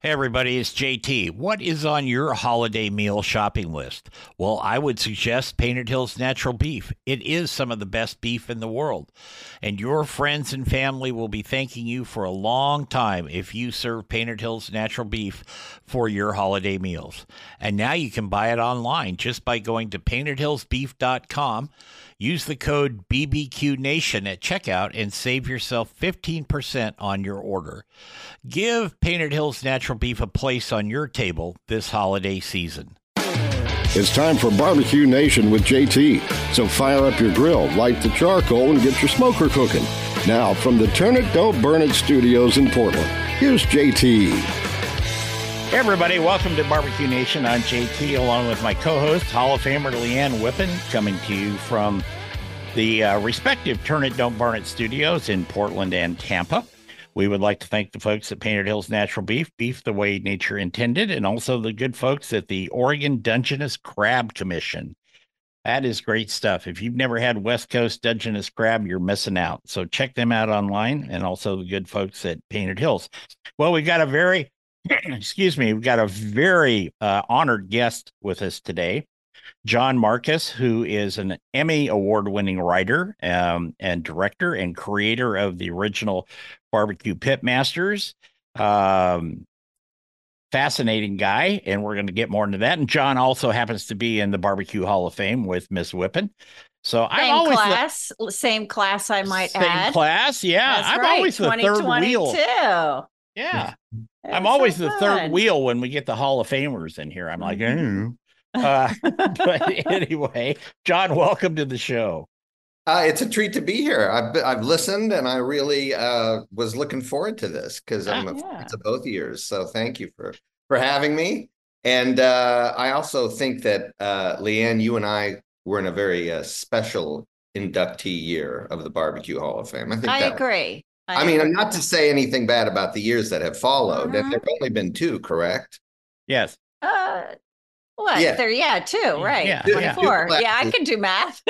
Hey everybody, it's JT. What is on your holiday meal shopping list? Well, I would suggest Painted Hills Natural Beef. It is some of the best beef in the world, and your friends and family will be thanking you for a long time if you serve Painted Hills Natural Beef for your holiday meals. And now you can buy it online just by going to paintedhillsbeef.com. Use the code BBQNation at checkout and save yourself 15% on your order. Give Painted Hills Natural Beef a place on your table this holiday season. It's time for Barbecue Nation with JT. So fire up your grill, light the charcoal, and get your smoker cooking. Now, from the Turn It, Don't Burn It studios in Portland, here's JT. Hey everybody, welcome to Barbecue Nation. I'm JT along with my co-host, Hall of Famer Leanne Whippen, coming to you from the respective Turn It, Don't Burn It studios in Portland and Tampa. We would like to thank the folks at Painted Hills Natural Beef, beef the way nature intended, and also the good folks at the Oregon Dungeness Crab Commission. That is great stuff. If you've never had West Coast Dungeness crab, you're missing out. So check them out online, and also the good folks at Painted Hills. Well, we've got a very, we've got a very honored guest with us today. John Markus, who is an Emmy award-winning writer and director and creator of the original Barbecue Pitmasters. Fascinating guy, and we're going to get more into that. And John also happens to be in the Barbecue Hall of Fame with Miss Whippen. So I'm always same class, I might add. Same class, yeah. That's I'm right, always the third wheel. Yeah. I'm always the third wheel when we get the Hall of Famers in here. I'm like, but anyway, John, welcome to the show. It's a treat to be here. I've listened, and I really was looking forward to this because I'm a fan of both years. So thank you for having me. And I also think that Leanne, you and I were in a very special inductee year of the Barbecue Hall of Fame. I agree. I mean, not to say anything bad about the years that have followed. And there've only been two, correct? Yes. What? Yeah. There, two, right? Yeah. 24. Yeah, I can do math.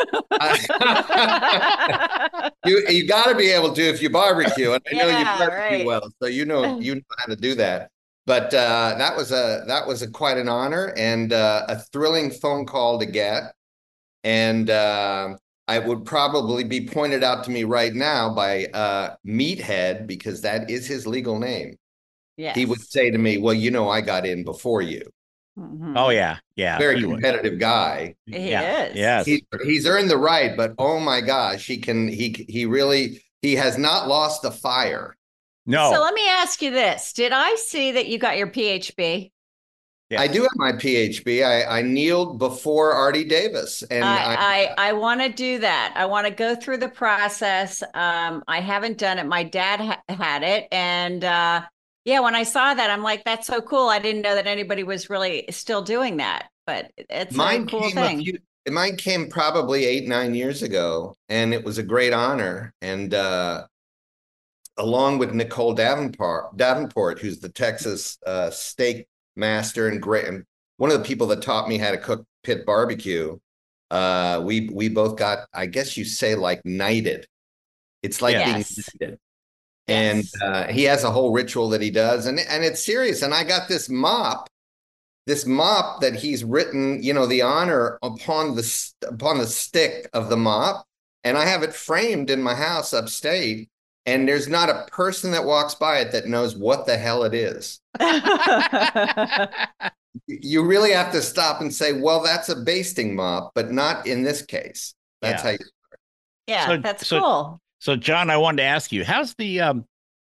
You got to be able to if you barbecue, and I know you barbecue right. well, so you know how to do that. But that was a quite an honor and a thrilling phone call to get, and I would probably be pointed out to me right now by Meathead, because that is his legal name. Yes. He would say to me, "Well, I got in before you." Mm-hmm. Oh yeah. Very competitive guy. He is. Yes. He's earned the right, but oh my gosh, he has not lost the fire. No. So let me ask you this: did I see that you got your PhD? Yes. I do have my PhD. I kneeled before Artie Davis, and I want to do that. I want to go through the process. I haven't done it. My dad had it, and when I saw that, I'm like, that's so cool. I didn't know that anybody was really still doing that, but it's a cool thing. Mine came probably 8-9 years ago, and it was a great honor. And along with Nicole Davenport, who's the Texas steak master and one of the people that taught me how to cook pit barbecue, we both got, I guess you say, like knighted. It's like being knighted. And he has a whole ritual that he does, and it's serious. And I got this mop that he's written, the honor upon the stick of the mop, and I have it framed in my house upstate. And there's not a person that walks by it that knows what the hell it is. You really have to stop and say, well, that's a basting mop, but not in this case. That's how you start. Yeah, that's cool. So, John, I wanted to ask you, how's the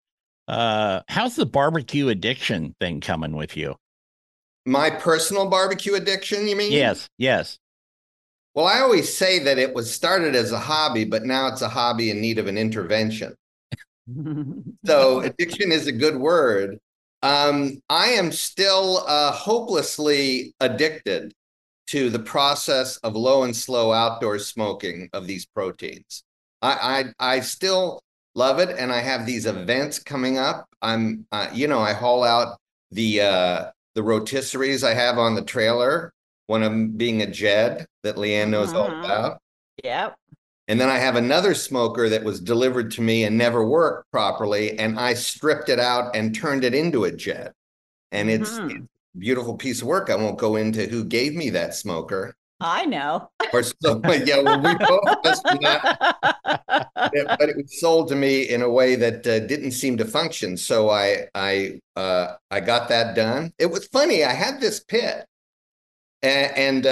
barbecue addiction thing coming with you? My personal barbecue addiction, you mean? Yes. Well, I always say that it was started as a hobby, but now it's a hobby in need of an intervention. So addiction is a good word. I am still hopelessly addicted to the process of low and slow outdoor smoking of these proteins. I still love it, and I have these events coming up. I haul out the rotisseries I have on the trailer. One of them being a Jed that Leanne knows all about. Yep. And then I have another smoker that was delivered to me and never worked properly, and I stripped it out and turned it into a Jed. and it's a beautiful piece of work. I won't go into who gave me that smoker. I know. Or so, yeah, well, we both of us do not, but it was sold to me in a way that didn't seem to function. So I got that done. It was funny. I had this pit, and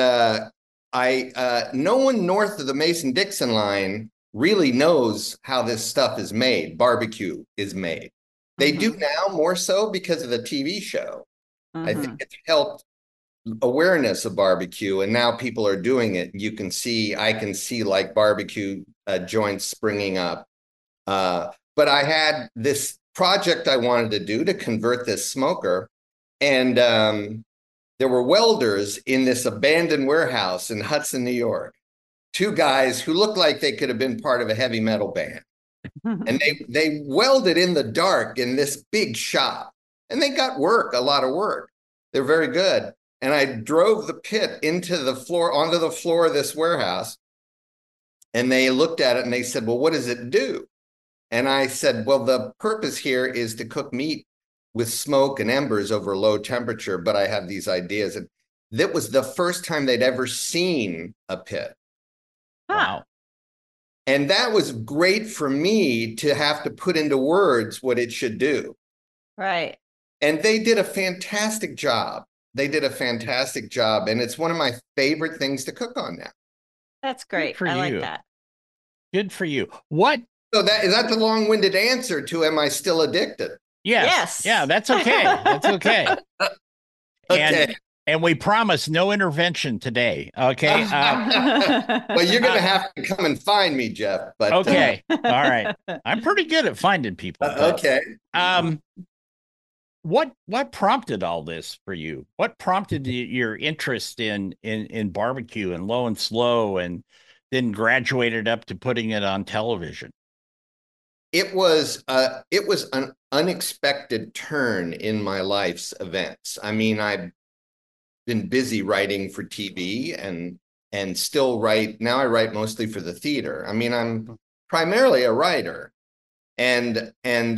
no one north of the Mason-Dixon line really knows how this stuff is made. Barbecue is made. They do now more so because of the TV show. I think it's helped awareness of barbecue, and now people are doing it. I can see like barbecue joints springing up. But I had this project I wanted to do to convert this smoker, and there were welders in this abandoned warehouse in Hudson, New York. Two guys who looked like they could have been part of a heavy metal band. And they welded in the dark in this big shop, and they got a lot of work. They're very good. And I drove the pit onto the floor of this warehouse. And they looked at it and they said, well, what does it do? And I said, well, the purpose here is to cook meat with smoke and embers over low temperature. But I have these ideas. And that was the first time they'd ever seen a pit. Wow. And that was great for me to have to put into words what it should do. Right. And they did a fantastic job. And it's one of my favorite things to cook on now. That's great. I like that. Good for you. What? So is that the long-winded answer to am I still addicted? Yes. Yeah, that's okay. That's okay. Okay. And we promise no intervention today. Okay. Well, you're going to have to come and find me, Jeff. But okay. All right. I'm pretty good at finding people. Okay. What prompted all this for you? What prompted your interest in barbecue and low and slow, and then graduated up to putting it on television? It was an unexpected turn in my life's events. I mean, I've been busy writing for TV and still write. Now I write mostly for the theater. I mean, I'm primarily a writer, and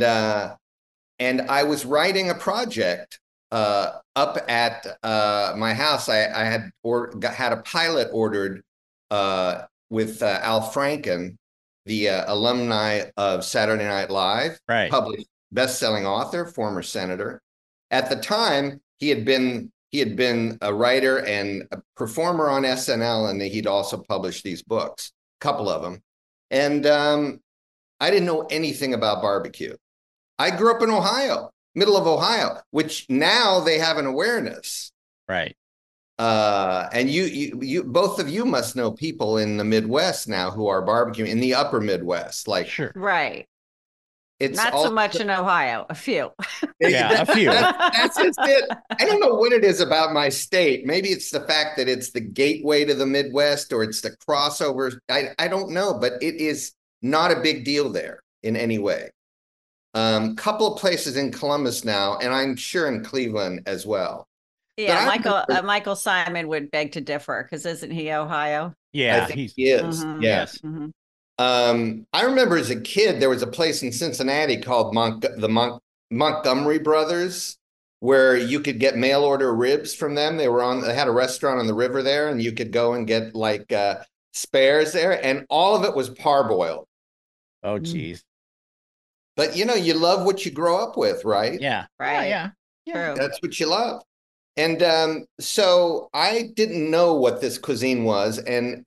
I was writing a project up at my house. I had a pilot ordered with Al Franken, the alumni of Saturday Night Live, right? Published best-selling author, former senator. At the time, he had been a writer and a performer on SNL, and he'd also published these books, a couple of them. And I didn't know anything about barbecue. I grew up in Ohio, middle of Ohio, which now they have an awareness. Right. And you both of you must know people in the Midwest now who are barbecuing in the upper Midwest. Like, sure. Right. It's not so much in Ohio, a few. Yeah, a few. That's just it. I don't know what it is about my state. Maybe it's the fact that it's the gateway to the Midwest, or it's the crossover. I don't know, but it is not a big deal there in any way. Couple of places in Columbus now, and I'm sure in Cleveland as well. Yeah, Michael Simon would beg to differ, because isn't he Ohio? Yeah, I think he is. Mm-hmm. Yes. Mm-hmm. I remember as a kid, there was a place in Cincinnati called the Montgomery Brothers, where you could get mail order ribs from them. They had a restaurant on the river there, and you could go and get like spares there, and all of it was parboiled. Oh, geez. But you love what you grow up with, right? Yeah. Right. Yeah. True. That's what you love. And so I didn't know what this cuisine was, and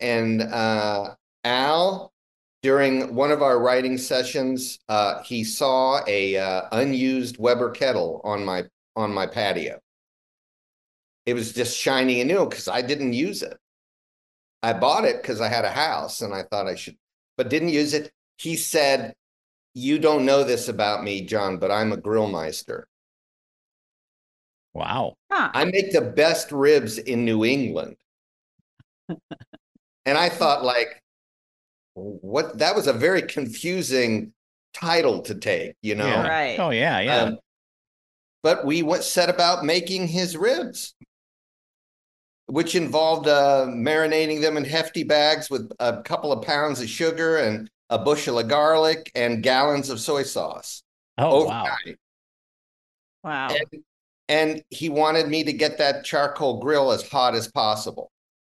Al, during one of our writing sessions, he saw a unused Weber kettle on my patio. It was just shiny and new because I didn't use it. I bought it because I had a house and I thought I should, but didn't use it. He said, "You don't know this about me, John, but I'm a grill meister." Wow. Huh. I make the best ribs in New England. And I thought, like, what? That was a very confusing title to take, Yeah. Right. Oh, yeah. But we set about making his ribs, which involved marinating them in hefty bags with a couple of pounds of sugar and a bushel of garlic and gallons of soy sauce. Oh, overnight. Wow. And And he wanted me to get that charcoal grill as hot as possible.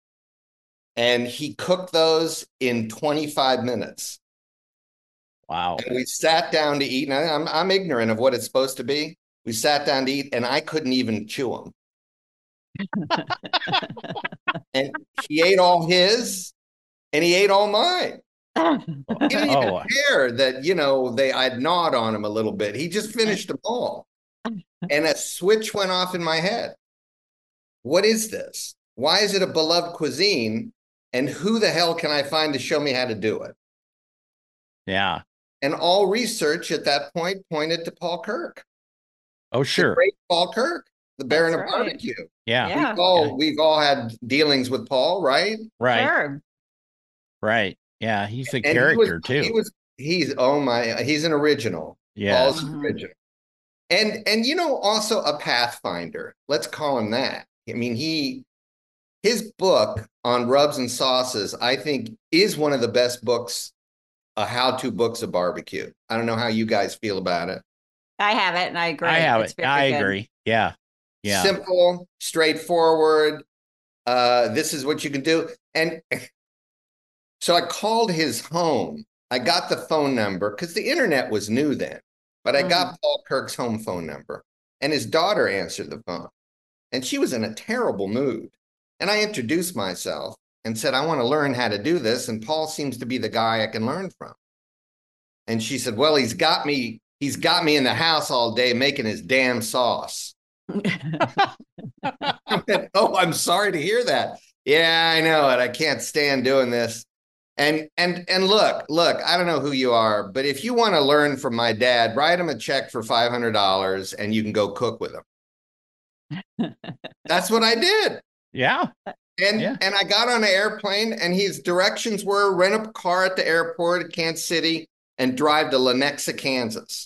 And he cooked those in 25 minutes. Wow. And we sat down to eat, and I'm ignorant of what it's supposed to be. We sat down to eat, and I couldn't even chew them. And he ate all his, and he ate all mine. He didn't even care that, I'd gnawed on him a little bit. He just finished them all. And a switch went off in my head. What is this? Why is it a beloved cuisine? And who the hell can I find to show me how to do it? Yeah. And all research at that point pointed to Paul Kirk. Oh, sure. The great Paul Kirk, the Baron of right. Barbecue. Yeah. We've all had dealings with Paul, right? Right. Sure. Right. Yeah. He's a character too. He's an original. Yeah. Paul's original. And also a pathfinder. Let's call him that. I mean, his book on rubs and sauces, I think, is one of the best books, how-to books of barbecue. I don't know how you guys feel about it. I have it, and I agree. I have it. I agree. Yeah. Yeah. Simple, straightforward. This is what you can do. And so I called his home. I got the phone number because the internet was new then. But I got Paul Kirk's home phone number, and his daughter answered the phone, and she was in a terrible mood. And I introduced myself and said, I want to learn how to do this. And Paul seems to be the guy I can learn from. And she said, well, he's got me in the house all day making his damn sauce. I went, oh, I'm sorry to hear that. Yeah, I know it. I can't stand doing this. And look, I don't know who you are, but if you want to learn from my dad, write him a check for $500 and you can go cook with him. That's what I did. Yeah. And I got on an airplane, and his directions were rent a car at the airport at Kansas City and drive to Lenexa, Kansas.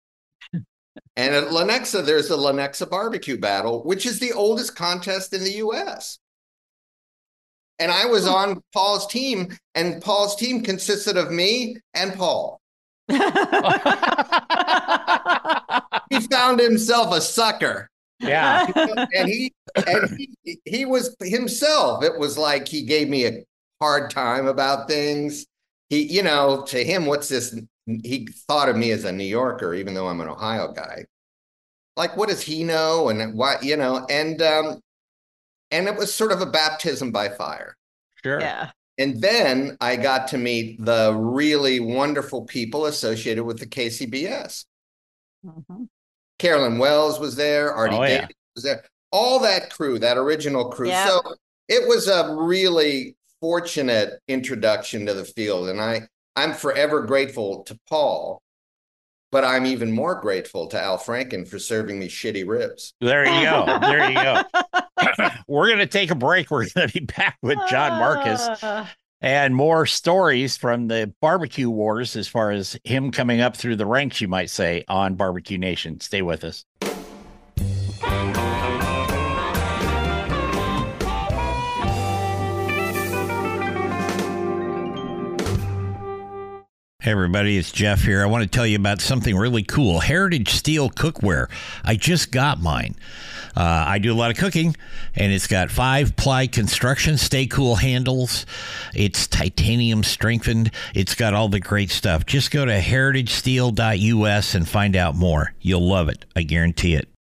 And at Lenexa, there's the Lenexa Barbecue Battle, which is the oldest contest in the U.S. And I was on Paul's team, and Paul's team consisted of me and Paul. He found himself a sucker. Yeah. And he was himself. It was like he gave me a hard time about things. To him, what's this? He thought of me as a New Yorker, even though I'm an Ohio guy. Like, what does he know? And what, and it was sort of a baptism by fire. Sure. Yeah. And then I got to meet the really wonderful people associated with the KCBS. Mm-hmm. Carolyn Wells was there. Artie Davis was there. All that crew, that original crew. Yeah. So it was a really fortunate introduction to the field. And I'm forever grateful to Paul. But I'm even more grateful to Al Franken for serving me shitty ribs. There you go. There you go. We're going to take a break. We're going to be back with John Marcus and more stories from the barbecue wars as far as him coming up through the ranks, you might say, on Barbecue Nation. Stay with us. Hey everybody, it's Jeff here. I want to tell you about something really cool. Heritage Steel Cookware. I just got mine. I do a lot of cooking, and it's got 5-ply construction, stay cool handles. It's titanium strengthened. It's got all the great stuff. Just go to heritagesteel.us and find out more. You'll love it. I guarantee it.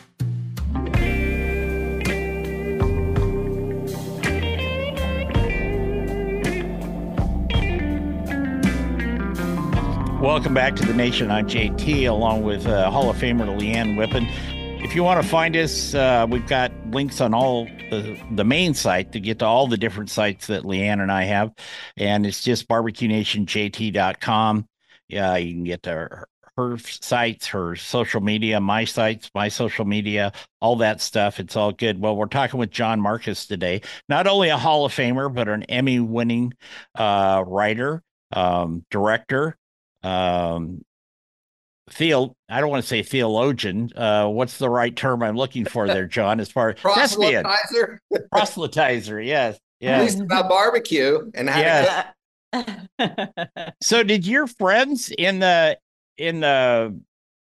Welcome back to the Nation. I'm JT, along with Hall of Famer Leanne Whippen. If you want to find us, we've got links on all the main site to get to all the different sites that Leanne and I have, and it's just barbecuenationjt.com. Yeah, you can get to her sites, her social media, my sites, my social media, all that stuff. It's all good. Well, we're talking with John Marcus today, not only a Hall of Famer, but an Emmy-winning writer, director. I don't want to say theologian. What's the right term I'm looking for there, John? As far as proselytizer, yes, at least about barbecue and how to So, did your friends in the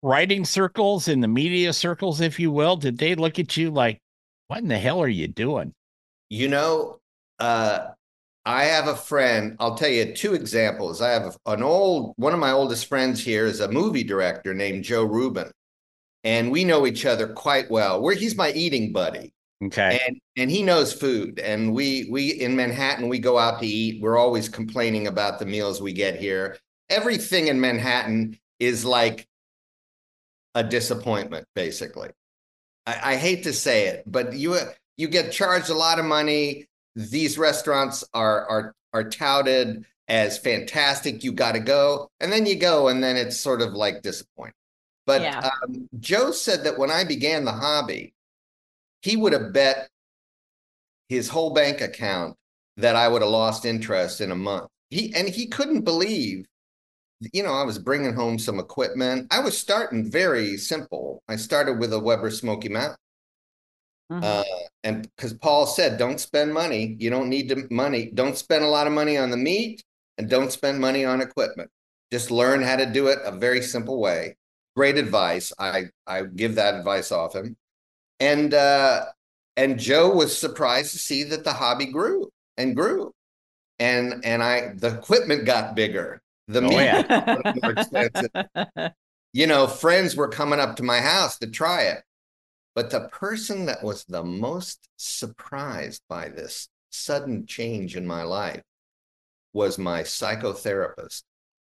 writing circles, in the media circles, if you will, did they look at you like, what in the hell are you doing? You know, I have a friend. I'll tell you two examples. I have one of my oldest friends here is a movie director named Joe Rubin, and we know each other quite well. He's my eating buddy. Okay. And he knows food. And we in Manhattan, we go out to eat. We're always complaining about the meals we get here. Everything in Manhattan is like a disappointment, basically. I hate to say it, but you get charged a lot of money. These restaurants are touted as fantastic. You got to go, and then you go, and then it's sort of like disappointing. But Yeah. Joe said that when I began the hobby, he would have bet his whole bank account that I would have lost interest in a month. He couldn't believe, I was bringing home some equipment. I was starting very simple. I started with a Weber Smoky Mountain. And because Paul said, don't spend money. You don't need the money. Don't spend a lot of money on the meat, and don't spend money on equipment. Just learn how to do it a very simple way. Great advice. I give that advice off him. And Joe was surprised to see that the hobby grew and grew. And the equipment got bigger. The meat got more expensive. Friends were coming up to my house to try it. But the person that was the most surprised by this sudden change in my life was my psychotherapist.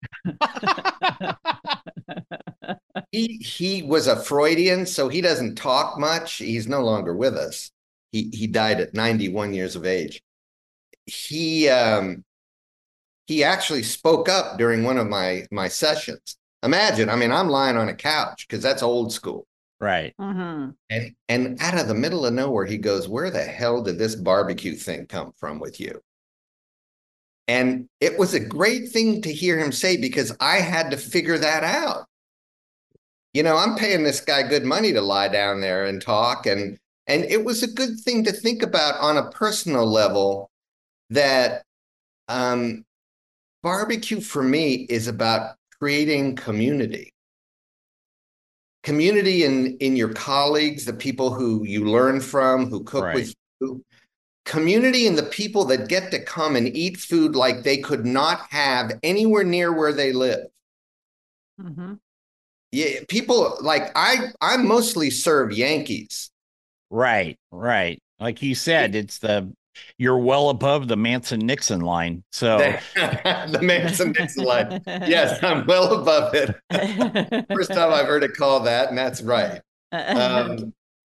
He was a Freudian, so he doesn't talk much. He's no longer with us. He died at 91 years of age. He actually spoke up during one of my sessions. Imagine, I'm lying on a couch because that's old school. Right. Mm-hmm. And out of the middle of nowhere, he goes, where the hell did this barbecue thing come from with you? And it was a great thing to hear him say, because I had to figure that out. I'm paying this guy good money to lie down there and talk. And it was a good thing to think about on a personal level, that barbecue for me is about creating community. Community in your colleagues, the people who you learn from, who cook with you. Community in the people that get to come and eat food like they could not have anywhere near where they live. Mm-hmm. Yeah, people like I mostly serve Yankees. Right. Like you said, you're well above the Manson-Nixon line. So the Manson-Nixon line. Yes, I'm well above it. First time I've heard it called that, and that's right. And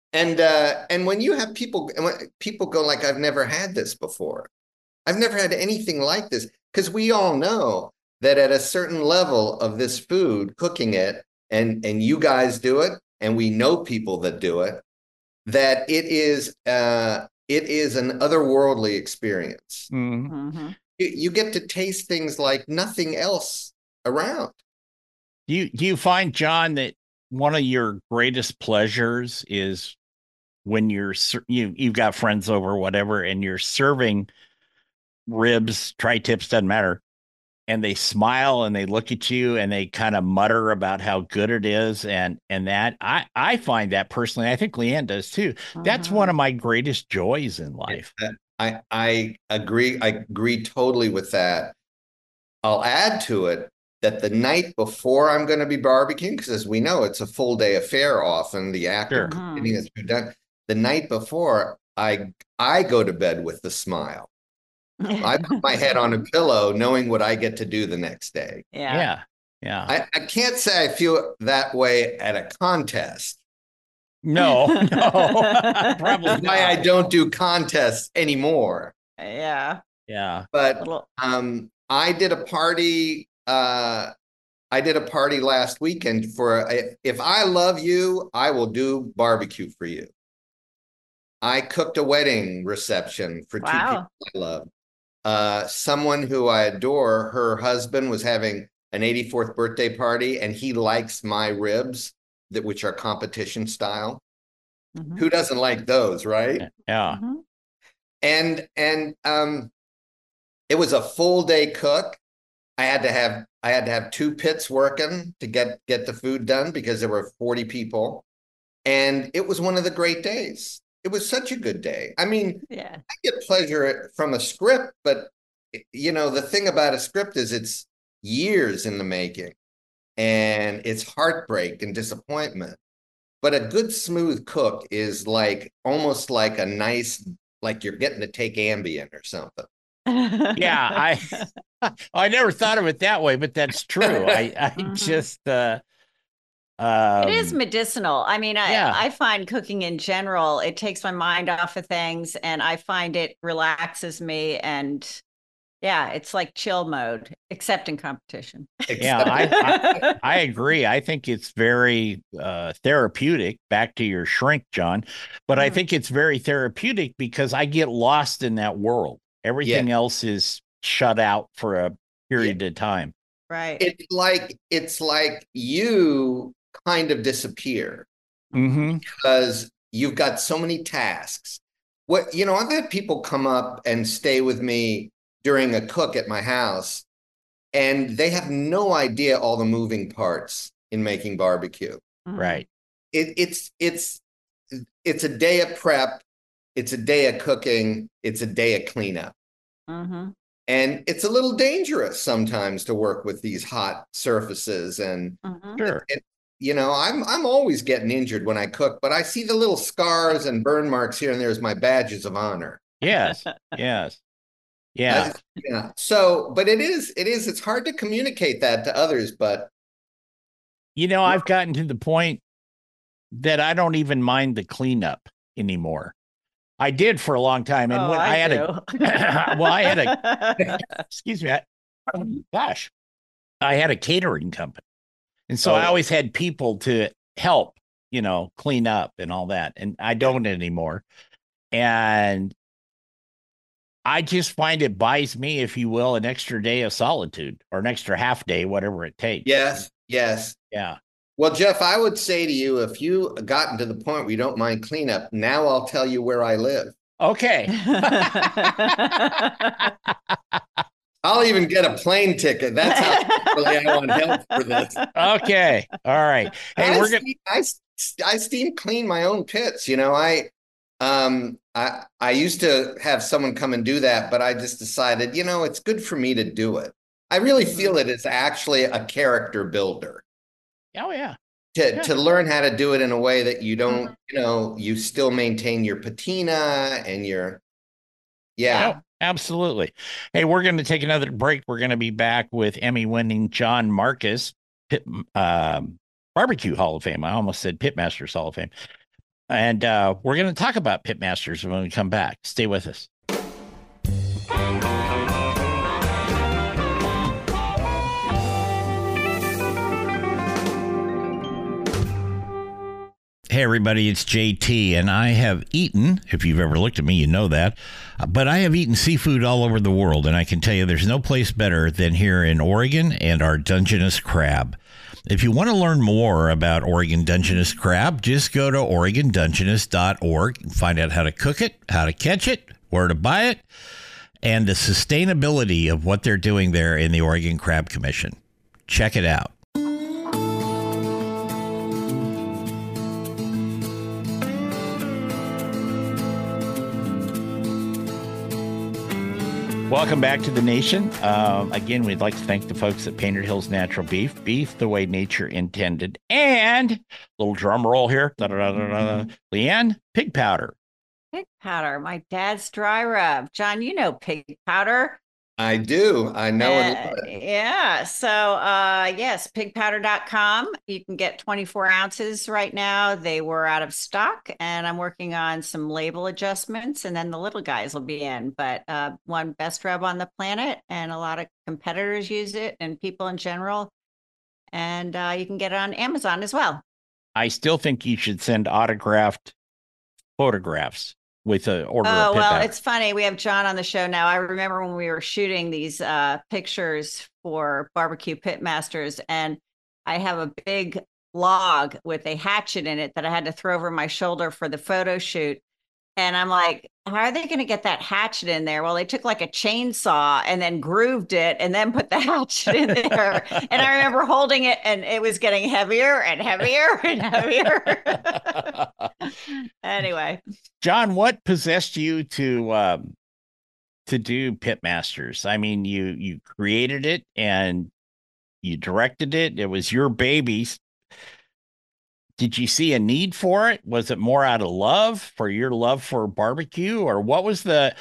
when you have people go like, I've never had this before. I've never had anything like this, because we all know that at a certain level of this food, cooking it, and you guys do it, and we know people that do it, that it is an otherworldly experience. Mm-hmm. You get to taste things like nothing else around. Do you find, John, that one of your greatest pleasures is when you've got friends over, whatever, and you're serving ribs, tri-tips, doesn't matter, and they smile and they look at you and they kind of mutter about how good it is, and that I find that personally, I think Leanne does too. That's one of my greatest joys in life. I agree. I agree totally with that. I'll add to it that the night before I'm going to be barbecuing, because as we know, it's a full day affair. Often the act of cooking is done. The night before, I go to bed with the smile. I put my head on a pillow knowing what I get to do the next day. Yeah. I can't say I feel that way at a contest. No, probably That's why I don't do contests anymore. Yeah. But I did a party. I did a party last weekend for if I love you, I will do barbecue for you. I cooked a wedding reception for two people I love. Someone who I adore, her husband was having an 84th birthday party, and he likes my ribs, which are competition style. Mm-hmm. Who doesn't like those, right? Yeah. Mm-hmm. And it was a full day cook. I had to have two pits working to get the food done because there were 40 people. And it was one of the great days. It was such a good day. I mean, Yeah. I get pleasure from a script, but the thing about a script is it's years in the making and it's heartbreak and disappointment. But a good smooth cook is like almost like a nice, like you're getting to take Ambien or something. Yeah, I never thought of it that way, but that's true. I just it is medicinal. I mean, yeah. I find cooking in general, it takes my mind off of things and I find it relaxes me. And yeah, it's like chill mode, except in competition. Yeah, I agree. I think it's very therapeutic. Back to your shrink, John. But I think it's very therapeutic because I get lost in that world. Everything else is shut out for a period of time. Right. It's like you kind of disappear because you've got so many tasks. I've had people come up and stay with me during a cook at my house, and they have no idea all the moving parts in making barbecue. Right. It's a day of prep. It's a day of cooking. It's a day of cleanup. And it's a little dangerous sometimes to work with these hot surfaces. And sure. I'm always getting injured when I cook, but I see the little scars and burn marks here and there as my badges of honor. Yes. Yes. Yeah. So, but it's hard to communicate that to others, but I've gotten to the point that I don't even mind the cleanup anymore. I did for a long time. And when I had excuse me, I had a catering company. And so I always had people to help, clean up and all that. And I don't anymore. And I just find it buys me, if you will, an extra day of solitude or an extra half day, whatever it takes. Yes. Yeah. Well, Jeff, I would say to you, if you gotten to the point where you don't mind cleanup, now I'll tell you where I live. Okay. I'll even get a plane ticket. That's how really I want help for this. Okay. All right. Hey, I steam clean my own pits. I used to have someone come and do that, but I just decided, it's good for me to do it. I really feel it is actually a character builder. Oh, yeah. To learn how to do it in a way that you don't, you still maintain your patina and your, Oh, absolutely. Hey, we're going to take another break. We're going to be back with Emmy-winning John Marcus, Barbecue Hall of Fame. I almost said Pitmasters Hall of Fame. And we're going to talk about Pitmasters when we come back. Stay with us. Hey, everybody, it's JT, and I have eaten, if you've ever looked at me, you know that, but I have eaten seafood all over the world, and I can tell you there's no place better than here in Oregon and our Dungeness crab. If you want to learn more about Oregon Dungeness crab, just go to OregonDungeness.org and find out how to cook it, how to catch it, where to buy it, and the sustainability of what they're doing there in the Oregon Crab Commission. Check it out. Welcome back to the nation. Again, we'd like to thank the folks at Painted Hills Natural Beef, beef the way nature intended, and little drum roll here, Leanne, pig powder. Pig powder, my dad's dry rub. John, you know pig powder. I do. I know it. Yeah. So, yes, pigpowder.com. You can get 24 ounces right now. They were out of stock, and I'm working on some label adjustments, and then the little guys will be in. But one best rub on the planet, and a lot of competitors use it, and people in general. And you can get it on Amazon as well. I still think you should send autographed photographs with an order of pit powder. It's funny. We have John on the show now. I remember when we were shooting these pictures for Barbecue Pitmasters, and I have a big log with a hatchet in it that I had to throw over my shoulder for the photo shoot. And I'm like, how are they going to get that hatchet in there? Well, they took like a chainsaw and then grooved it and then put the hatchet in there. And I remember holding it and it was getting heavier and heavier and heavier. Anyway. John, what possessed you to do Pitmasters? I mean, you created it and you directed it. It was your baby. Did you see a need for it? Was it more out of love for your love for barbecue, or what was the,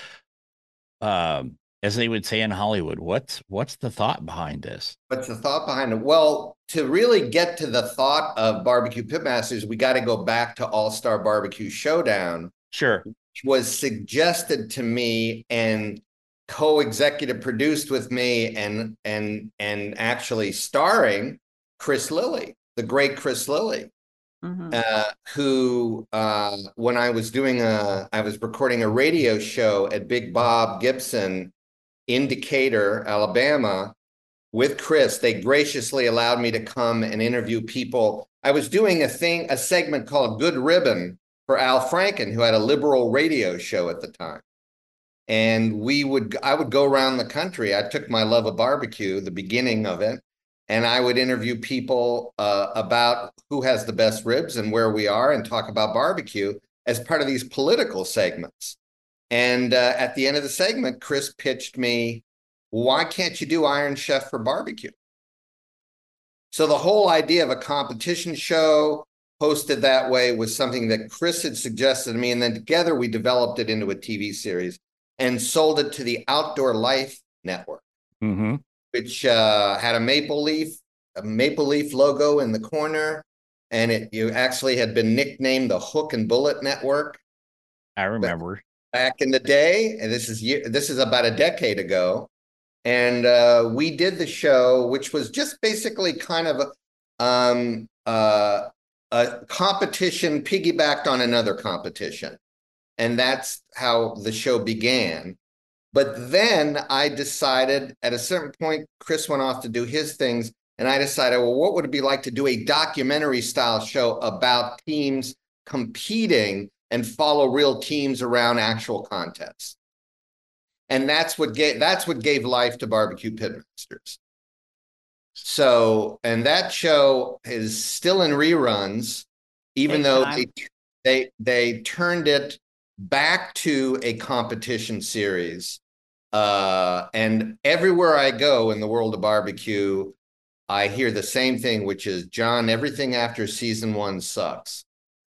as they would say in Hollywood, what's the thought behind this? What's the thought behind it? Well, to really get to the thought of Barbecue Pitmasters, we got to go back to All-Star Barbecue Showdown. Sure. Which was suggested to me and co-executive produced with me and actually starring Chris Lilly, the great Chris Lilly. Mm-hmm. Who, when I was recording a radio show at Big Bob Gibson in Decatur, Alabama, with Chris. They graciously allowed me to come and interview people. I was doing a segment called Good Ribbon for Al Franken, who had a liberal radio show at the time. And I would go around the country. I took my love of barbecue, the beginning of it, and I would interview people about who has the best ribs and where we are, and talk about barbecue as part of these political segments. And at the end of the segment, Chris pitched me, why can't you do Iron Chef for barbecue? So the whole idea of a competition show hosted that way was something that Chris had suggested to me. And then together we developed it into a TV series and sold it to the Outdoor Life Network. Mm-hmm. Which had a maple leaf logo in the corner, and you actually had been nicknamed the Hook and Bullet Network. I remember back in the day, and this is about a decade ago, and we did the show, which was just basically kind of a competition piggybacked on another competition, and that's how the show began. But then I decided at a certain point, Chris went off to do his things. And I decided, well, what would it be like to do a documentary style show about teams competing and follow real teams around actual contests? And that's what gave life to Barbecue Pitmasters. So, and that show is still in reruns, even though they turned it back to a competition series. And everywhere I go in the world of barbecue, I hear the same thing, which is, John, everything after season 1 sucks.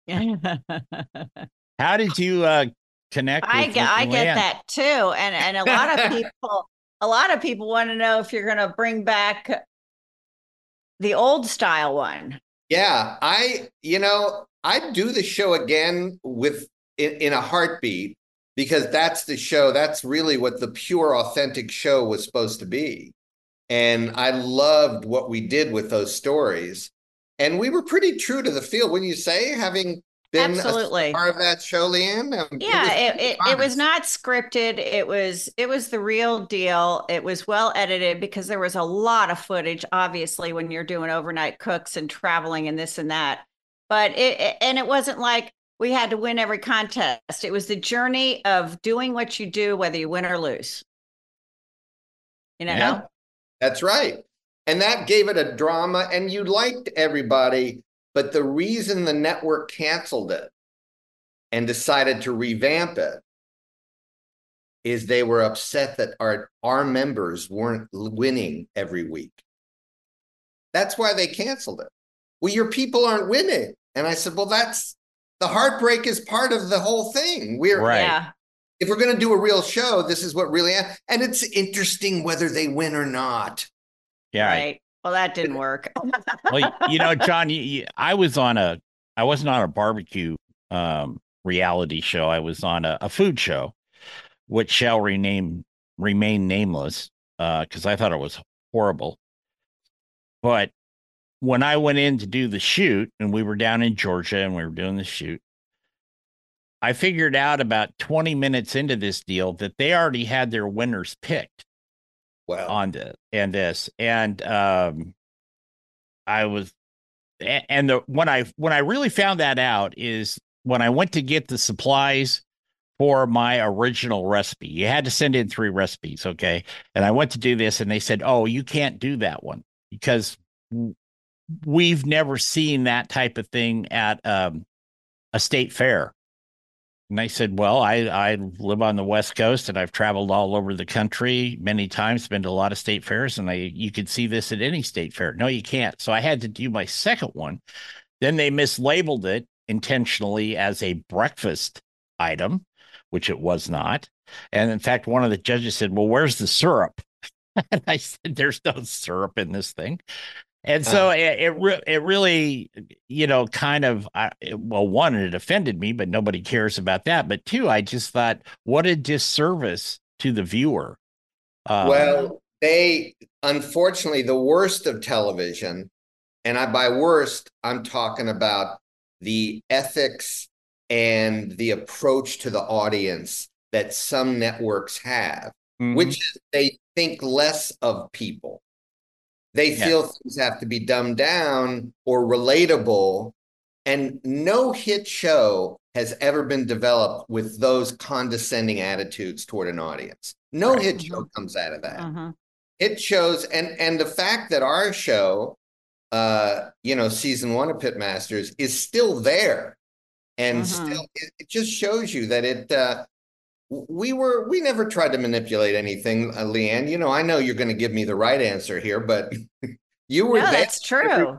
How did you connect? I get that too. And a lot of people want to know if you're going to bring back the old style one. Yeah, I'd do the show again in a heartbeat, because that's the show. That's really what the pure, authentic show was supposed to be. And I loved what we did with those stories. And we were pretty true to the field, wouldn't you say, having been Absolutely. a part of that show, Leanne? Yeah, it was not scripted. It was the real deal. It was well edited because there was a lot of footage, obviously, when you're doing overnight cooks and traveling and this and that. But it wasn't like we had to win every contest. It was the journey of doing what you do, whether you win or lose. You know? Yeah, that's right. And that gave it a drama, and you liked everybody. But the reason the network canceled it and decided to revamp it is they were upset that our members weren't winning every week. That's why they canceled it. Well, your people aren't winning. And I said, well, that's the heartbreak is part of the whole thing. If we're going to do a real show, this is what really, and it's interesting whether they win or not. Yeah. Right. Well, that didn't work. Well, John, I wasn't on a barbecue reality show. I was on a food show, which shall remain nameless, because I thought it was horrible. But when I went in to do the shoot, and we were down in Georgia and we were doing the shoot, I figured out about 20 minutes into this deal that they already had their winners picked. Wow. On this. And I was, and when I really found that out is when I went to get the supplies for my original recipe. You had to send in 3 recipes, okay? And I went to do this, and they said, "Oh, you can't do that one because we've never seen that type of thing at a state fair." And I said, "Well, I live on the West Coast, and I've traveled all over the country many times, been to a lot of state fairs, and you could see this at any state fair." "No, you can't." So I had to do my second one. Then they mislabeled it intentionally as a breakfast item, which it was not. And in fact, one of the judges said, "Well, where's the syrup?" And I said, "There's no syrup in this thing." And so it really, kind of, well, one, it offended me, but nobody cares about that. But two, I just thought, what a disservice to the viewer. Well, unfortunately, the worst of television, and by worst, I'm talking about the ethics and the approach to the audience that some networks have, which is they think less of people. They feel things have to be dumbed down or relatable. And no hit show has ever been developed with those condescending attitudes toward an audience. No hit show comes out of that. Hit shows, and the fact that our show, season 1 of Pitmasters is still there, and still, it just shows you that we never tried to manipulate anything, Leanne. I know you're going to give me the right answer here, but you were there. That's true.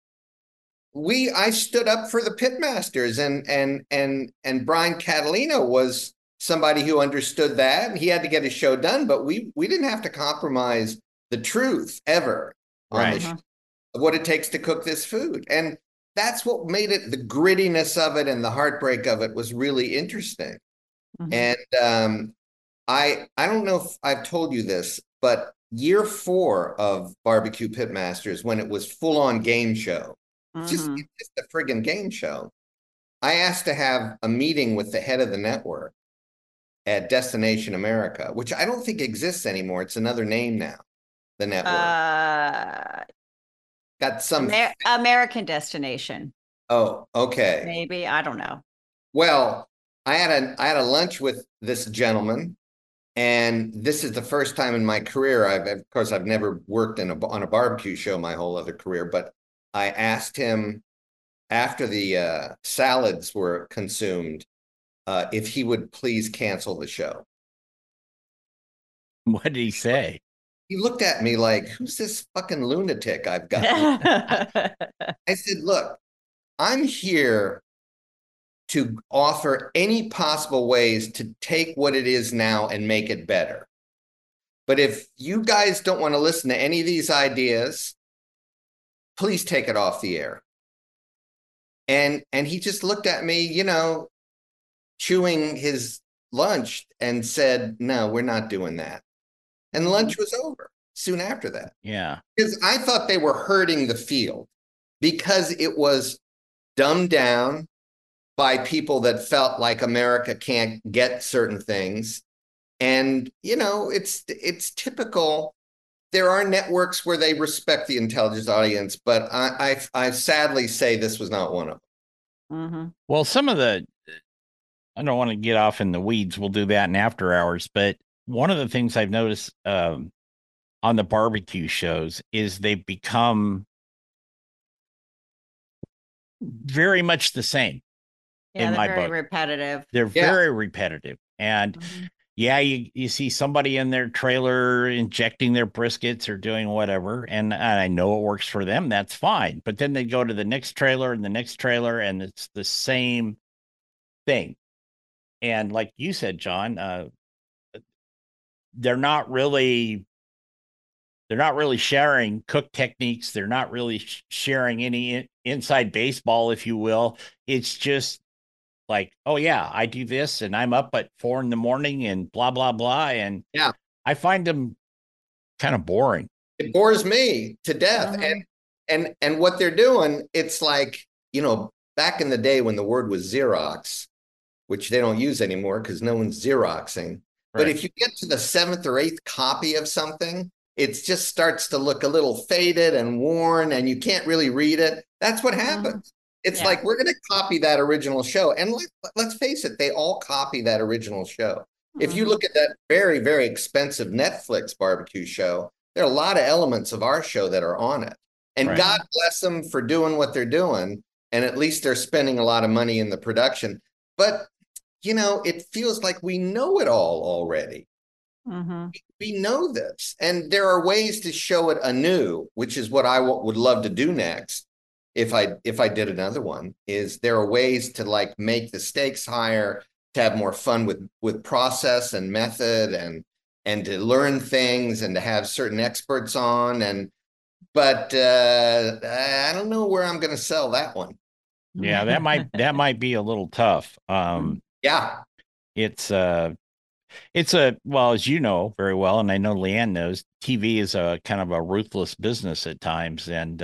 I stood up for the Pitmasters, and Brian Catalino was somebody who understood that, and he had to get his show done, but we didn't have to compromise the truth ever on the show of what it takes to cook this food. And that's what made it, the grittiness of it and the heartbreak of it was really interesting. And I don't know if I've told you this, but year 4 of Barbecue Pitmasters, when it was full-on game show, just a friggin' game show, I asked to have a meeting with the head of the network at Destination America, which I don't think exists anymore. It's another name now, the network. Got some American Destination. Oh, okay. Maybe, I don't know. Well, I had a lunch with this gentleman, and this is the first time in my career. Of course, I've never worked on a barbecue show my whole other career, but I asked him after the salads were consumed if he would please cancel the show. What did he say? He looked at me like, "Who's this fucking lunatic I've got?" I said, "Look, I'm here to offer any possible ways to take what it is now and make it better. But if you guys don't want to listen to any of these ideas, please take it off the air." And he just looked at me, chewing his lunch, and said, "No, we're not doing that." And lunch was over soon after that. Yeah. Because I thought they were hurting the field because it was dumbed down by people that felt like America can't get certain things. And, it's typical. There are networks where they respect the intelligence audience, but I sadly say this was not one of them. Well, I don't want to get off in the weeds. We'll do that in after hours. But one of the things I've noticed on the barbecue shows is they've become very much the same. Yeah, in they're my very book. repetitive. They're very repetitive. And you see somebody in their trailer injecting their briskets or doing whatever. And I know it works for them. That's fine. But then they go to the next trailer and the next trailer, and it's the same thing. And like you said, John, they're not really sharing cook techniques. They're not really sharing any inside baseball, if you will. It's just like, "Oh yeah, I do this, and I'm up at 4 a.m. and blah blah blah." And I find them kind of boring. It bores me to death. And what they're doing, it's like, back in the day when the word was Xerox, which they don't use anymore because no one's Xeroxing. Right. But if you get to the 7th or 8th copy of something, it just starts to look a little faded and worn, and you can't really read it. That's what happens. It's like, we're going to copy that original show. And let's face it, they all copy that original show. If you look at that very, very expensive Netflix barbecue show, there are a lot of elements of our show that are on it. And God bless them for doing what they're doing. And at least they're spending a lot of money in the production. But, you know, it feels like we know it all already. We know this. And there are ways to show it anew, which is what I would love to do next. If I did another one, is there are ways to like make the stakes higher, to have more fun with process and method, and to learn things, and to have certain experts on. But I don't know where I'm going to sell that one. Yeah, that might be a little tough. Yeah, it's well, as you know very well, and I know Leanne knows, TV is a kind of a ruthless business at times, and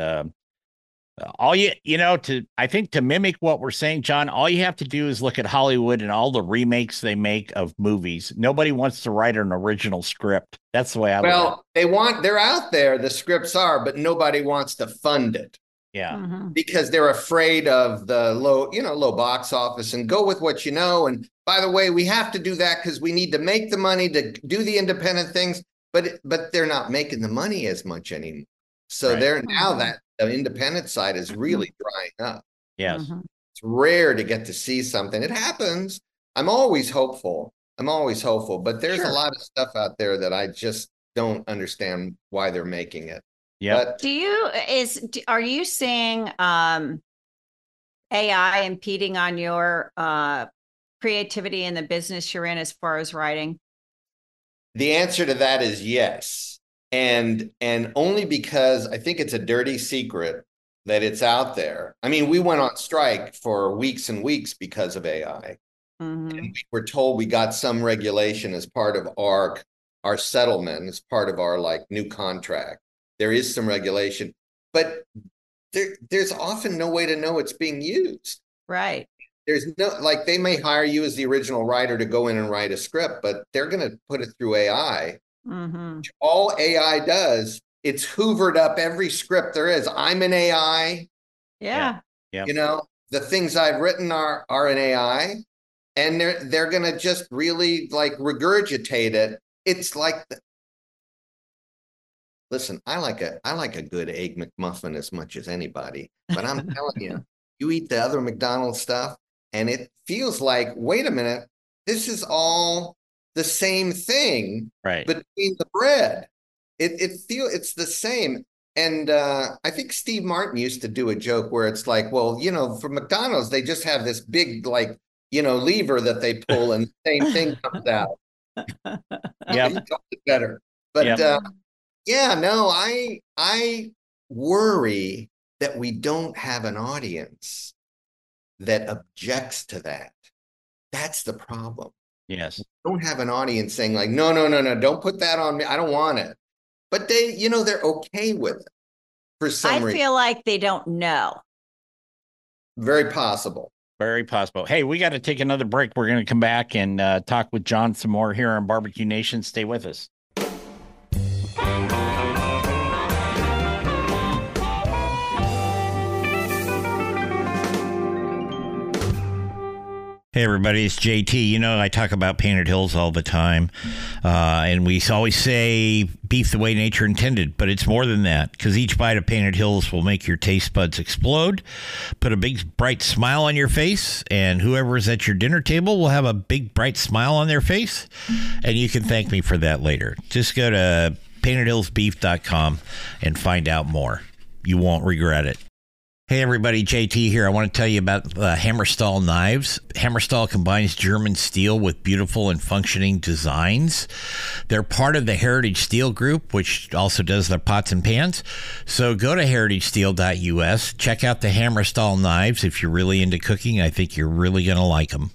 I think to mimic what we're saying, John, all you have to do is look at Hollywood and all the remakes they make of movies. Nobody wants to write an original script. That's the way I look at it. They're out there, the scripts are, but nobody wants to fund it. Yeah. Because they're afraid of the low box office, and go with what you know. And by the way, we have to do that because we need to make the money to do the independent things, but they're not making the money as much anymore. So they're now that the independent side is really drying up. Yes. It's rare to get to see something. It happens. I'm always hopeful, but there's a lot of stuff out there that I just don't understand why they're making it. Yeah. Are you seeing AI impeding on your creativity in the business you're in as far as writing? The answer to that is yes. And only because I think it's a dirty secret that it's out there. I mean, we went on strike for weeks and weeks because of AI. And we were told we got some regulation as part of our settlement, as part of our like new contract. There is some regulation, but there's often no way to know it's being used. Right. There's no, like, they may hire you as the original writer to go in and write a script, but they're going to put it through AI. All AI does, it's hoovered up every script there is. I'm an AI. Yeah. You know, the things I've written are an AI, and they're going to just really like regurgitate it. It's like, listen, I like a good Egg McMuffin as much as anybody, but I'm telling you, you eat the other McDonald's stuff and it feels like, wait a minute, this is all the same thing, right? Between the bread, it's the same. And I think Steve Martin used to do a joke where it's like, well, you know, for McDonald's, they just have this big, like, you know, lever that they pull and the same thing comes out. Yeah, better. But yeah, no, I worry that we don't have an audience that objects to that. That's the problem. Yes. We don't have an audience saying like, no, don't put that on me. I don't want it. But they, you know, they're okay with it for some reason. I feel like they don't know. Very possible. Very possible. Hey, we got to take another break. We're going to come back and talk with John some more here on Barbecue Nation. Stay with us. Hey, everybody, it's JT. You know, I talk about Painted Hills all the time, and we always say beef the way nature intended, but it's more than that, because each bite of Painted Hills will make your taste buds explode, put a big, bright smile on your face, and whoever is at your dinner table will have a big, bright smile on their face, and you can thank me for that later. Just go to paintedhillsbeef.com and find out more. You won't regret it. Hey everybody, JT here. I want to tell you about Hammerstall knives. Hammerstall combines German steel with beautiful and functioning designs. They're part of the Heritage Steel Group, which also does their pots and pans. So go to heritagesteel.us. Check out the Hammerstall knives. If you're really into cooking, I think you're really going to like them.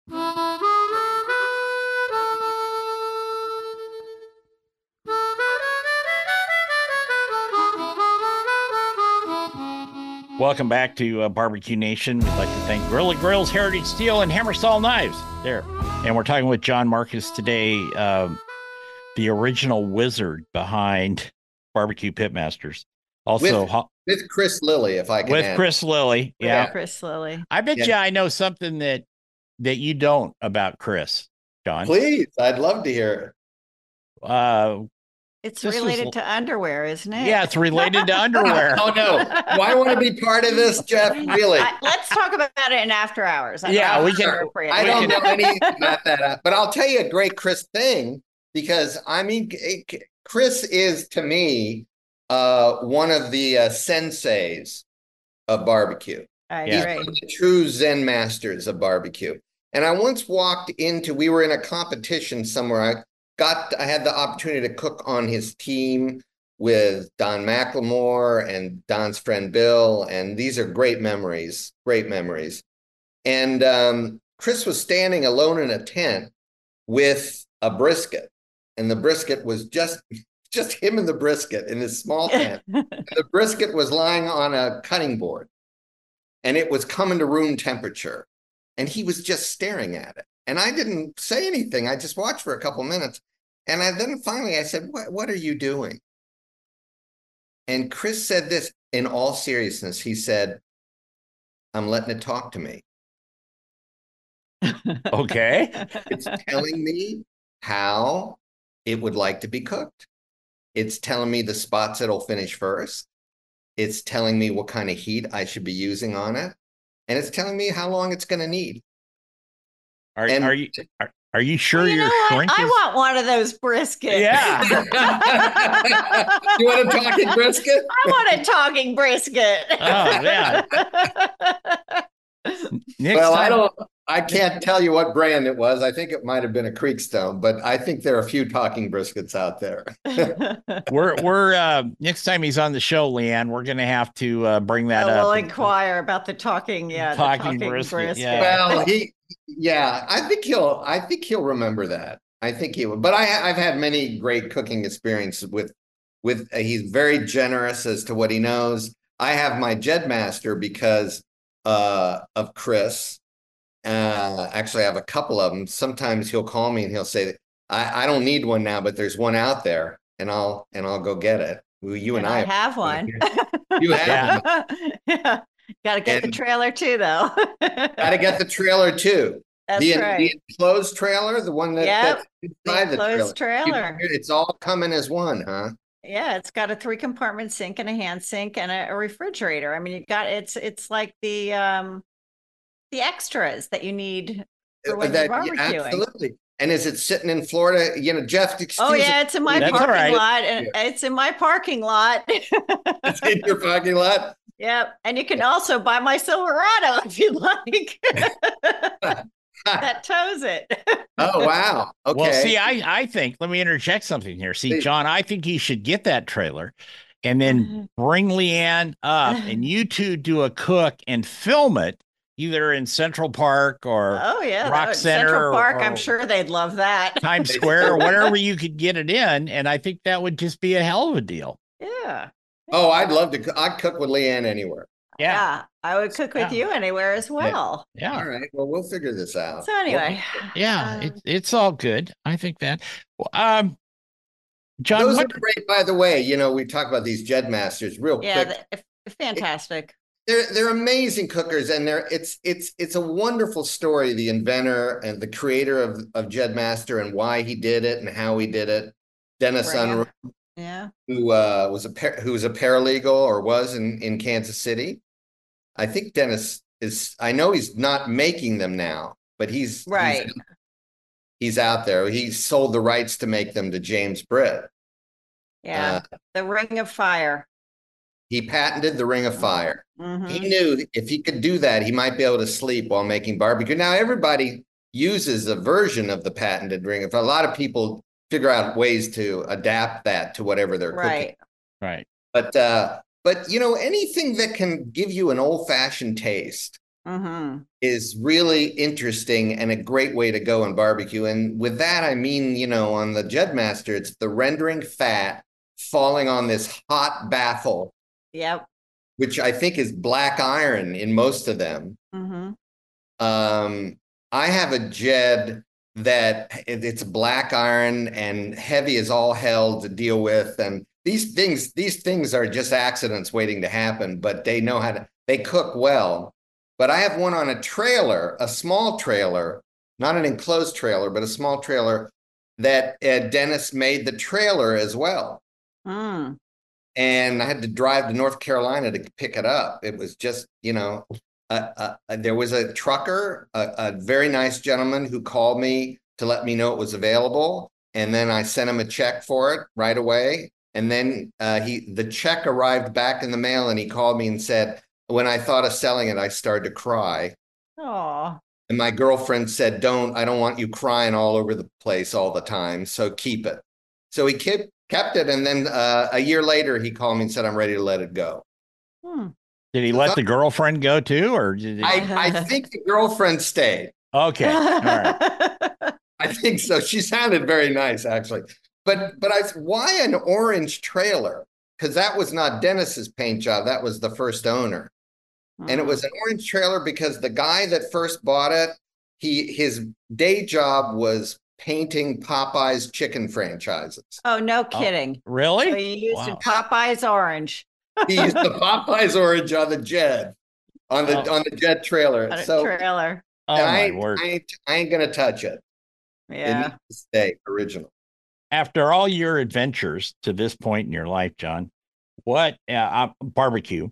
Welcome back to Barbecue Nation. We'd like to thank Gorilla Grills, Heritage Steel, and Hammerstall Knives. There. And we're talking with John Marcus today, the original wizard behind Barbecue Pitmasters. Also, with Chris Lilly, if I can with add. Chris Lilly. Yeah. Chris Lilly. I bet you I know something that you don't about Chris, John. Please, I'd love to hear it. It's related to underwear, isn't it? Yeah, it's related to underwear. Oh no! Do I want to be part of this, Jeff? Really? Let's talk about it in after hours. We can. I don't know anything about that, but I'll tell you a great Chris thing, because I mean, Chris is to me one of the senseis of barbecue. He's one of the true Zen masters of barbecue. And I once we were in a competition somewhere. I had the opportunity to cook on his team with Don McLemore and Don's friend Bill, and these are great memories. And Chris was standing alone in a tent with a brisket, and the brisket was just him and the brisket in his small tent. The brisket was lying on a cutting board, and it was coming to room temperature, and he was just staring at it. And I didn't say anything. I just watched for a couple minutes. And then finally I said, what are you doing? And Chris said this in all seriousness. He said, I'm letting it talk to me. Okay. It's telling me how it would like to be cooked. It's telling me the spots it'll finish first. It's telling me what kind of heat I should be using on it. And it's telling me how long it's going to need. Are you sure your shrink I want one of those briskets. Yeah. You want a talking brisket? I want a talking brisket. Oh, yeah. I can't tell you what brand it was. I think it might have been a Creekstone, but I think there are a few talking briskets out there. we're next time he's on the show, Leanne, we're going to have to bring that up. We'll inquire about the talking brisket. Yeah. Well, I think he'll remember that. I think he will. But I've had many great cooking experiences with he's very generous as to what he knows. I have my Jedmaster because of Chris. Actually, I have a couple of them. Sometimes he'll call me and he'll say, I don't need one now, but there's one out there, and I'll go get it. Well, I have one. You have one. Yeah. Got to get the trailer too, though. Got to get the trailer too. That's right. The enclosed trailer, the one that's inside the enclosed trailer. It's all coming as one, huh? Yeah, it's got a 3-compartment sink and a hand sink and a refrigerator. I mean, it's like the extras that you need for when you're barbecuing. Absolutely. And is it sitting in Florida? Jeff, it's in my parking lot. And it's in my parking lot. It's in your parking lot? Yep. And you can also buy my Silverado if you like. That tows it. Oh, wow. Okay. Well, see, I think, let me interject something here. See, John, I think he should get that trailer and then bring Leanne up and you two do a cook and film it either in Central Park or Rock Center. Central Park, I'm sure they'd love that. Times Square or whatever you could get it in. And I think that would just be a hell of a deal. Yeah. Oh, I'd love to. I'd cook with Leanne anywhere. Yeah. I would cook with you anywhere as well. Yeah. All right. Well, we'll figure this out. So anyway. It's all good. I think that. John, those are great, by the way. We talk about these Jedmasters real quick. Yeah, fantastic. They're amazing cookers, and it's a wonderful story. The inventor and the creator of Jedmaster and why he did it and how he did it. Dennis Unruh, who was a paralegal or was in Kansas City. I think Dennis is. I know he's not making them now, but he's out there. He sold the rights to make them to James Britt. Yeah, the Ring of Fire. He patented the Ring of Fire. Mm-hmm. He knew if he could do that, he might be able to sleep while making barbecue. Now, everybody uses a version of the patented Ring of Fire. A lot of people figure out ways to adapt that to whatever they're cooking. Right. But anything that can give you an old-fashioned taste is really interesting and a great way to go in barbecue. And with that, I mean, on the Jedmaster, it's the rendering fat falling on this hot baffle. Yep. Which I think is black iron in most of them. Mm-hmm. I have a Jed that it's black iron and heavy as all hell to deal with. And these things are just accidents waiting to happen, but they know they cook well. But I have one on a trailer, a small trailer, not an enclosed trailer, but a small trailer that Dennis made the trailer as well. Mm. And I had to drive to North Carolina to pick it up. It was just, there was a trucker, a very nice gentleman who called me to let me know it was available. And then I sent him a check for it right away. And then the check arrived back in the mail, and he called me and said, when I thought of selling it, I started to cry. Oh. And my girlfriend said, I don't want you crying all over the place all the time. So keep it. So he kept it. And then a year later, he called me and said, I'm ready to let it go. Did he let the girlfriend go too? Or did he... I think the girlfriend stayed. Okay. All right. I think so. She sounded very nice, actually. But why an orange trailer? Because that was not Dennis's paint job. That was the first owner. And it was an orange trailer because the guy that first bought it, his day job was painting Popeye's chicken franchises. Oh, no kidding. Really? So you used Popeye's orange. He used the Popeye's orange on the Jed, on the Jed trailer. Trailer. Oh, my word. I ain't gonna touch it. Yeah. It needs to stay original. After all your adventures to this point in your life, John, what barbecue?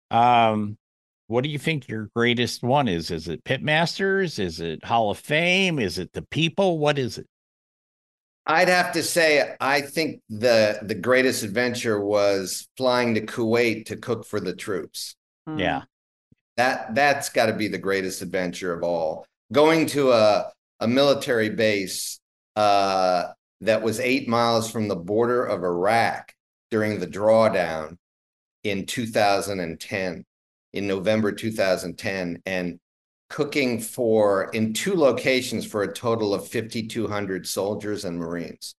What do you think your greatest one is? Is it Pitmasters? Is it Hall of Fame? Is it the people? What is it? I'd have to say, I think the greatest adventure was flying to Kuwait to cook for the troops. Yeah. That's got to be the greatest adventure of all. Going to a military base that was 8 miles from the border of Iraq during the drawdown in 2010. In November 2010, and cooking in 2 locations for a total of 5,200 soldiers and Marines.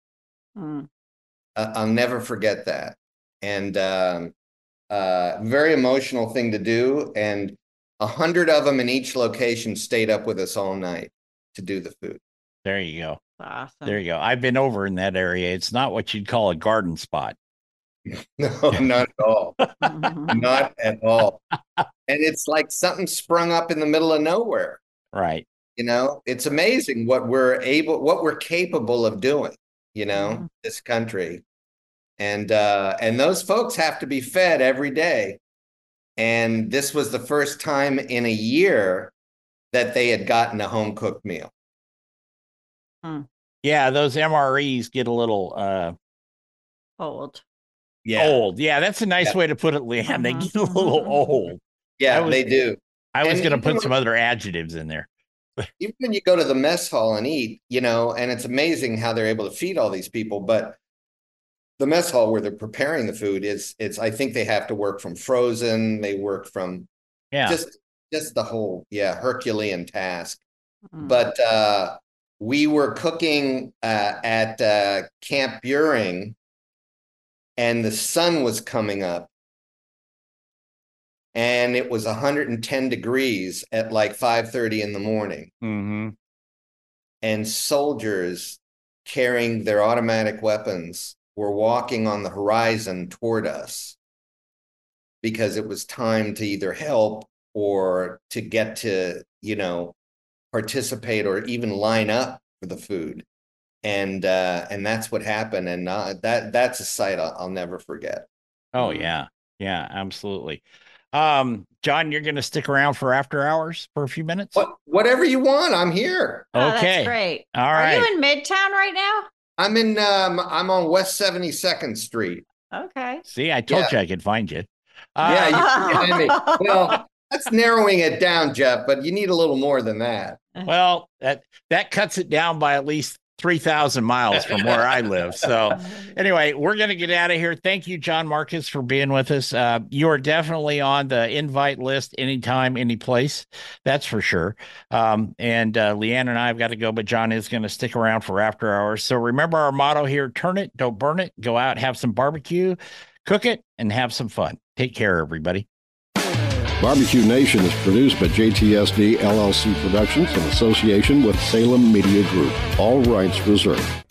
I'll never forget that. And very emotional thing to do. And 100 of them in each location stayed up with us all night to do the food. There you go. Awesome. There you go. I've been over in that area. It's not what you'd call a garden spot. No, not at all. Not at all. And it's like something sprung up in the middle of nowhere. Right. It's amazing what we're capable of doing, this country. And those folks have to be fed every day. And this was the first time in a year that they had gotten a home cooked meal. Yeah, those MREs get a little old. Yeah. Old. Yeah, that's a nice way to put it, Leanne. They get a little old. Yeah, they do. I was going to put some other adjectives in there. Even when you go to the mess hall and eat, and it's amazing how they're able to feed all these people, but the mess hall where they're preparing the food it's I think they have to work from frozen. They work from just the whole, Herculean task. But we were cooking at Camp Buring, and the sun was coming up, and it was 110 degrees at like 5:30 in the morning. And soldiers carrying their automatic weapons were walking on the horizon toward us because it was time to either help or to get to, participate or even line up for the food. And that's what happened. And that's a sight I'll never forget. Oh, yeah. Yeah, absolutely. John, you're going to stick around for after hours for a few minutes? Whatever you want. I'm here. Oh, okay. That's great. All right. Are you in Midtown right now? I'm on West 72nd Street. Okay. See, I told you I could find you. You can find me. Well, that's narrowing it down, Jeff, but you need a little more than that. Well, that cuts it down by at least 3,000 miles from where I live. So anyway, we're going to get out of here. Thank you, John Marcus, for being with us. You are definitely on the invite list anytime, any place. That's for sure. And Leanne and I have got to go, but John is going to stick around for after hours. So remember our motto here: turn it, don't burn it. Go out, have some barbecue, cook it, and have some fun. Take care, everybody. Barbecue Nation is produced by JTSD LLC Productions in association with Salem Media Group. All rights reserved.